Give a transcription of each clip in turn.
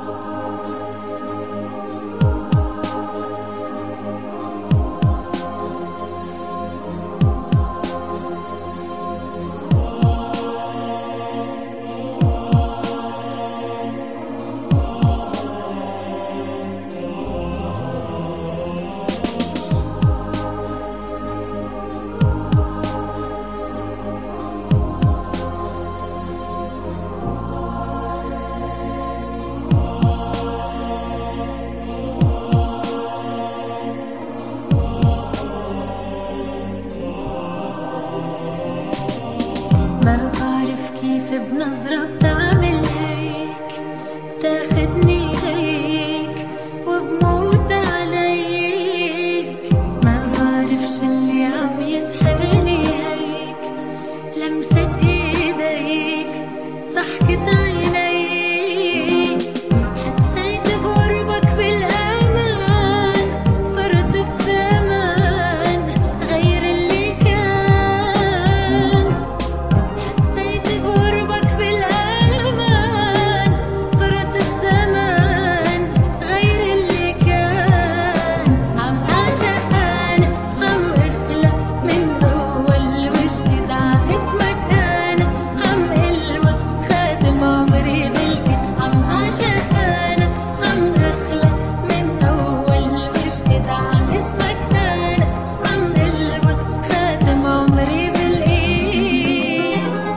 ما بعرف كيف بنظرة بتعمل هيك، تاخدني هيك وبموت عليك. ما بعرف شو اللي عم يسحرني هيك، لمسة ايديك، ضحكة عينيك. حسيت بقربك بالامان، صرت بزمان غير اللي كان. حسيت بقربك بالامان، صرت بزمان غير اللي كان. عم اعشق انا، عم اخلق من اول وجديد ع اسمك انا، عم البس خاتم عمري بالبيت. عم اعشق انا، عم اخلق من اول وجديد ع اسمك انا، عم البس خاتم عمري بالايد.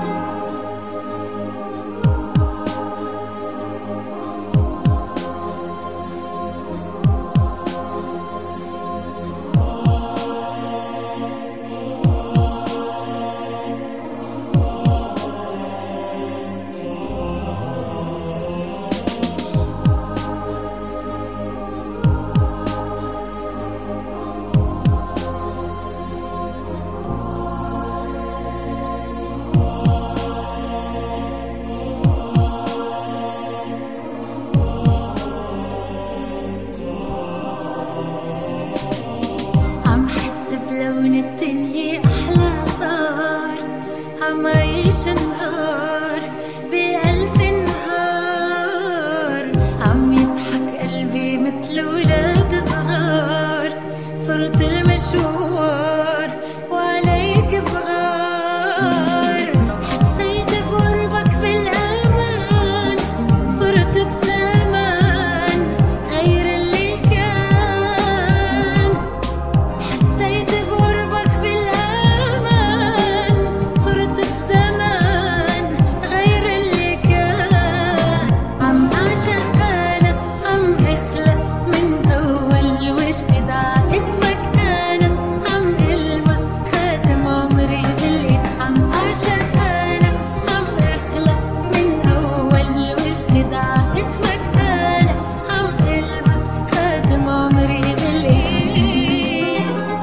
عم حس بلون الدنيا أحلى صار، عم عيش النهار بألف نهار. عم يضحك قلبي مثل ولاد صغار، صرت المشوار وعليك بغار. حسيت بقربك بالأمان، صرت بزمان غير اللي كان. حسيت بقربك بالامان، صرت بزمان غير اللي كان. عم اعشق انا، عم اخلق من اول وجديد ع اسمك انا، عم البس خاتم عمري بالايد. عم اعشق انا، عم اخلق من اول وجديد ع اسمك انا، عم البس خاتم عمري بالايد.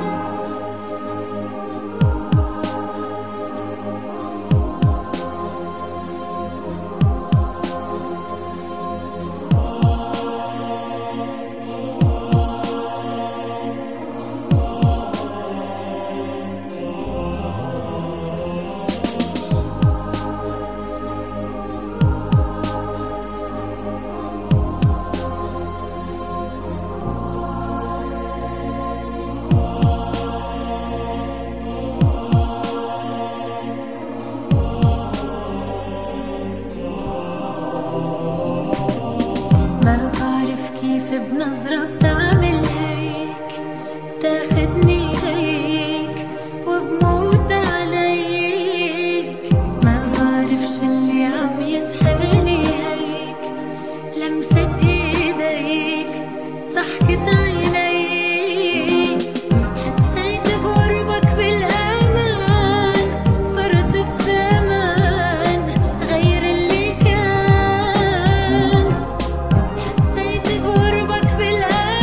ما بعرف كيف بنظرة بتعمل هيك، تاخدني هيك وبموت عليك. ما بعرف شو اللي عم يسحرني هيك، لمسة ايديك، ضحكة عينيك. حسيت بقربك بالامان، صرت بزمان غير اللي كان. حسيت بقربك بالامان،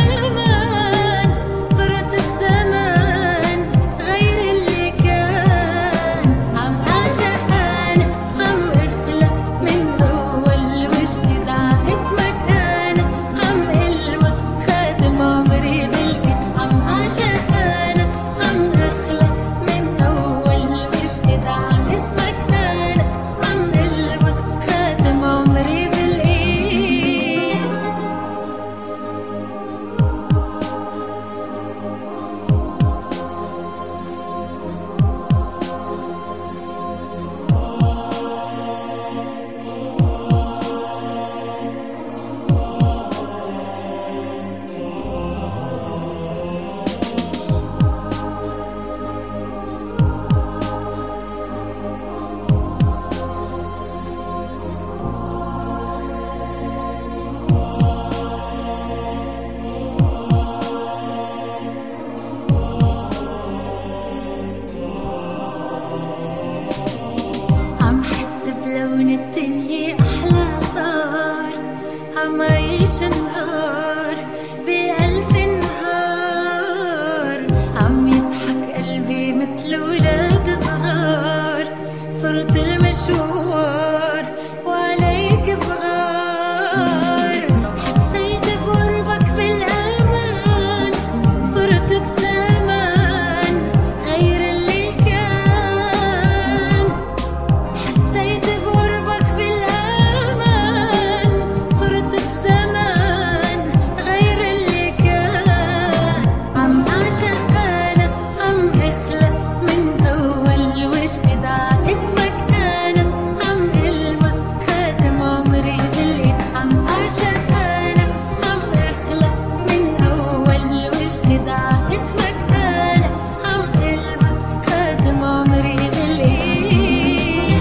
نهار بألف نهار عم يضحك قلبي مثل ولاد صغار. صرت المشوار وعليك بغار، حسيت بقربك بالأمان، صرت بزمان غير اللي كان. حسيت بقربك بالأمان، صرت بزمان غير اللي كان. عم أعشق أنا، عم أخلق من أول وجديد اسمك أنا، عم ألمس خاتم عمري بالإيد. عم أعشق أنا، عم أخلق من أول وجديد اسمك أنا، عم ألمس خاتم عمري بالإيد.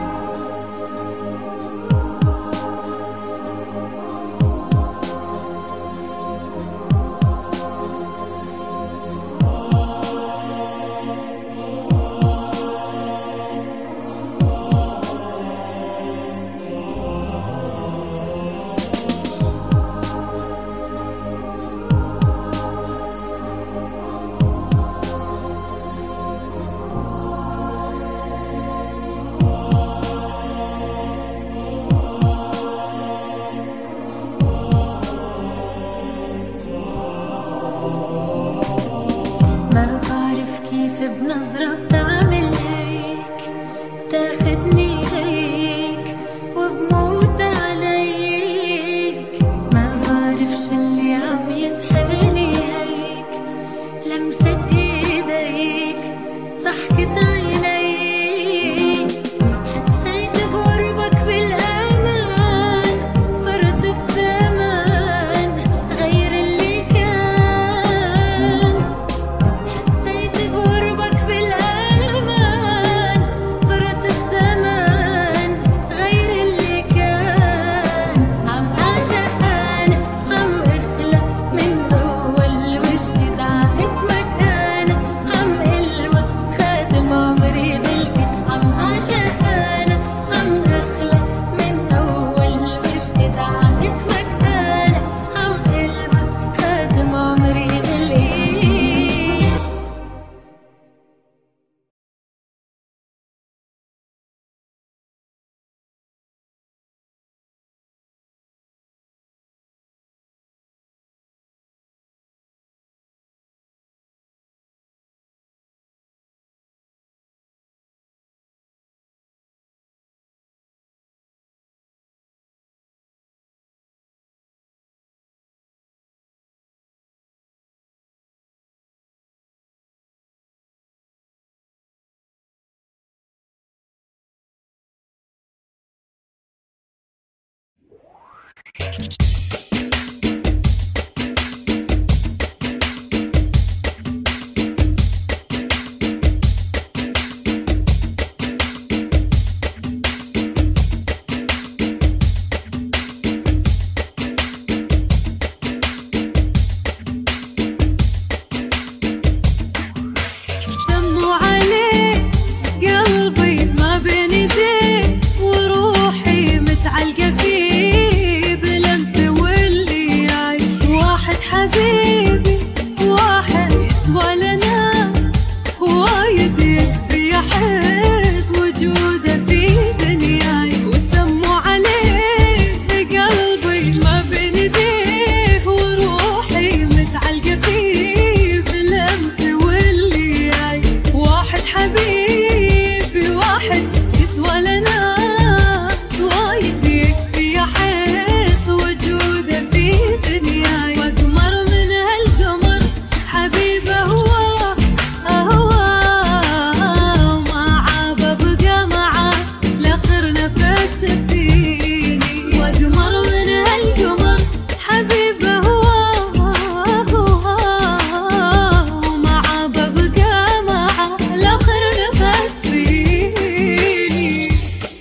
ما بعرف كيف بنظرة بتعمل هيك، بتاخدني هيك وبموت عليك. ما بعرف شو اللي عم يسحرني هيك، لمسة ايديك، ضحكة عينيك. حسيت بقربك بالأمان، صرت بزمان غير اللي كان. حسيت بقربك بالأمان، صرت بزمان غير اللي كان. عم أعشق أنا، عم أخلق من أول وجديد اسمك أنا، عم ألمس خاتم عمري بالإيد. عم أعشق أنا، عم أخلق من أول وجديد اسمك أنا، عم ألمس خاتم عمري بالإيد. سموا عليه قلبي ما بين ايديه، وروحي متعلقة فيه بلمس واللي يعيش. واحد حبيبي، واحد يسوى لناس، وايد يكفي أحس وجوده في دنياي. وسموا عليه قلبي ما بين ايديه، وروحي متعلقة فيه بلمس واللي يعيش. واحد حبيبي، واحد يسوى لناس، وايد يكفي أحس وجوده في دنياي. وأقمر من هالقمر حبيبه هو، وما عاب أبقى معاه لآخر نفس فيني. وأقمر من هالقمر حبيبه هو، وما عاب أبقى معاه لآخر نفس فيني.